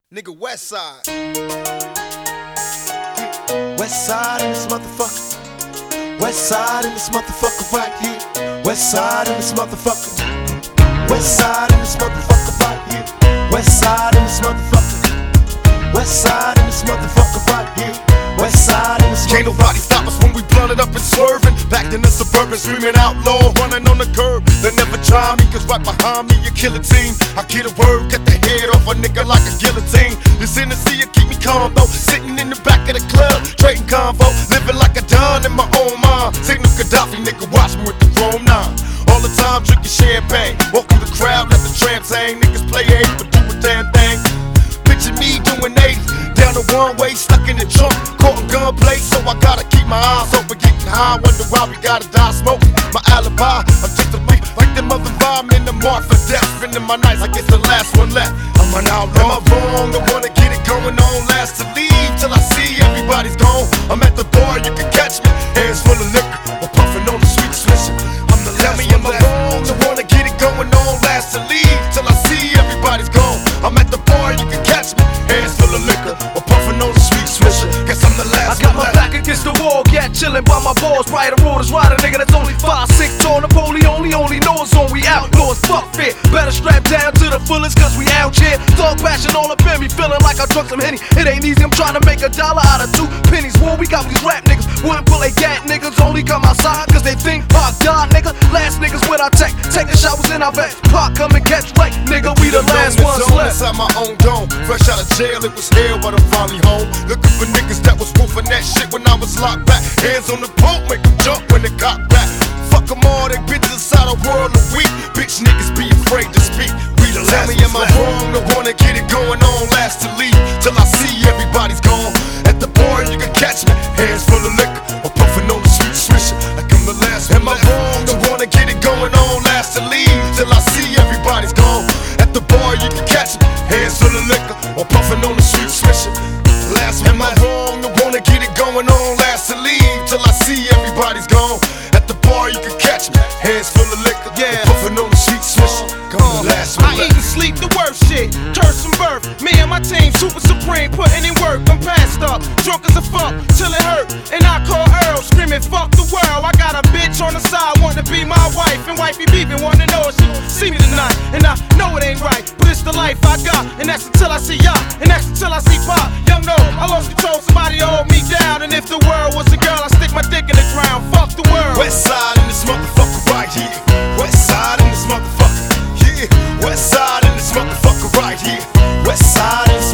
Nigga, West Side. West Side in this motherfucker. West Side in this motherfucker right here. West Side in this motherfucker. West Side in this motherfucker right here. West Side in this motherfucker. West Side in this motherfucker right here. West Side in this motherfucker. Can't nobody stop us when we blunted up and swerving. Back in the suburban, screaming outlaw, running on the curb. They never try me, cause right behind me a killer team. I get a word, get the head off a nigga like a guillotine. This Hennessy keep me calm though. Sitting in the back of the club, trading convo, living like a don in my own mind. Signal Gaddafi, nigga, watch me with the Chrome 9. All the time drinking champagne, walk through the crowd, let the tramps hang. Niggas play 8 but do a damn thing. Picture me doing 80, down the one way, stuck in the trunk, caught in gunplay, so I gotta keep my eyes open, getting high. Wonder why we gotta die smoking. My alibi, I'm just a man, like them other rhyme in the mark for death. Spending my nights like it's the last one left. I'm an outlaw. Am I wrong? I wanna get it going on, last to leave till I see everybody's gone. I'm at the bar, you can catch me, hands full of liquor, or puffing on the sweet swisher. I'm the last. Tell me, am I wrong? I wanna get it going on, last to leave till I see everybody's gone. I'm at the bar, you can catch me, hands full of liquor, or puffing on the sweet swisher. Guess I'm the last. I got my back against the wall, yeah, chillin' by my balls. Right or road is right, a nigga that's only 5'6" tall. Napoleon only knows on we outlaws. Fuck fear, better strap down to the fullest, cause we out here. Dog passion all up in me, feeling like I drunk some Henny. It ain't easy, I'm trying to make $1 out of 2 pennies. War, we got these rap niggas, wouldn't pull a gat niggas. Only come outside cause they think Pac died, nigga. Last niggas with our tech, taking showers in our bed. Pac come and catch right, nigga, we the last ones left. Inside my own dome, fresh out of jail, it was hell, but I'm finally home. Looking for niggas that was woofing that shit when I was locked back. Hands on the pump, make them jump when they got back. Fuck them all, they bitches inside a world of weak. Bitch niggas be afraid to speak. We the last. Tell me, am I wrong to wanna get it going on, last to leave till I see everybody's gone. At the bar, you can catch me, hands full of liquor, or puffing on the sweet swisher, like I'm the last. Am I wrong to wanna get it going on, last to leave till I see everybody's gone. At the bar, you can catch me, hands full of liquor, or puffing on the sweet swisher. Last. Am I wrong to wanna get it going on, last to leave till I see everybody's gone. At the bar, you can catch me, hands full of liquor, yeah, puffing on the sweet swisher. Come the last one. I eat and sleep the worst shit, curse and birth. Me and my team, super supreme, putting in work. I'm passed up, drunk as a fuck, till it hurt. And I call Earl, screaming, fuck the world. I got a bitch on the side, wanting to be my wife. And wifey beefing, wanting to know if she see me tonight. And I know it ain't right, but it's the life I got. And that's until I see y'all, and that's until I see Pop. Young no, I lost control, somebody hold me down. And if the world was a girl, I stick my dick in the ground. Fuck the world. West Side in this motherfucker right here. West Side in this motherfucker. Yeah, West Side in this motherfucker right here. West Side in this